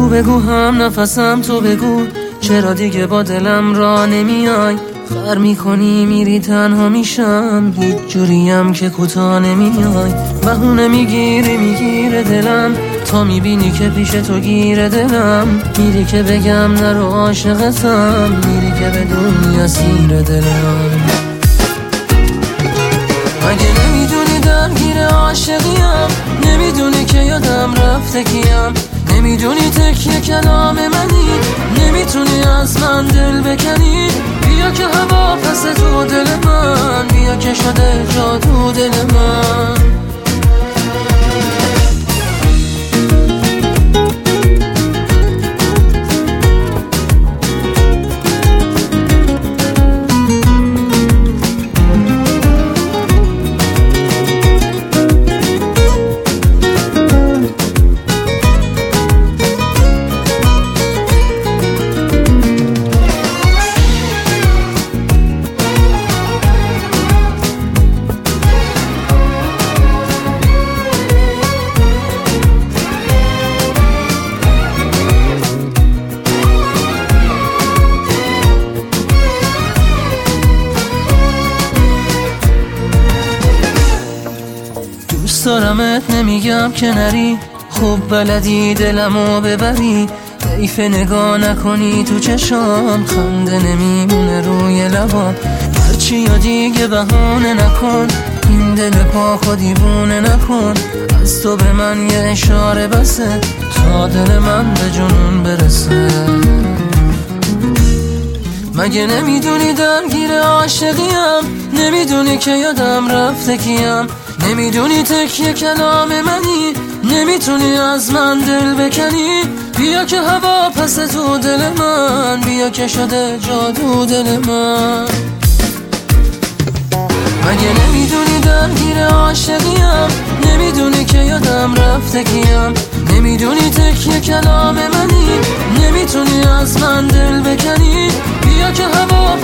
بگو هم نفسم تو بگو، چرا دیگه با دلم را نمیای؟ خر میکنی میری تنها میشم، هیچ جوریم که کوتا نمیای. بهونه میگیره دلم، تا میبینی که پیش تو گیره دلم. میری که بگم نرو عاشقتم، میری که بدونی اسیر دلم. مگه نمیدونی درگیر عاشقیم؟ نمیدونی که یادم رفته کیم؟ نمیدونی تکیه کلام منی؟ نمیتونی از من دل بکنی؟ بیا که هوا پس تو دل من، بیا که شده جا تو دل من. دوست دارمت نمیگم که نری، خوب بلدی دلمو ببری. حیف نگاه نکنی تو چشام، خنده نمیمونه روی لبام. هرچی یا دیگه بهانه نکن، این دل پا دیوونه نکن. از تو به من یه اشاره بسه، تا دل من به جنون برسه. مگه نمیدونی درگیر عاشقیم؟ نمیدونی که یادم رفته کیم؟ نمیدونی تکیه کلام منی؟ نمیتونی از من دل بکنی؟ بیا که هوا پس تو دل من، بیا که شده جا تو دل من. مگه نمیدونی درگیر عاشقیم؟ نمیدونی که یادم رفته کیم؟ نمیدونی تکیه کلام منی؟ نمیتونی از من دل بکنی؟ بیا که هوا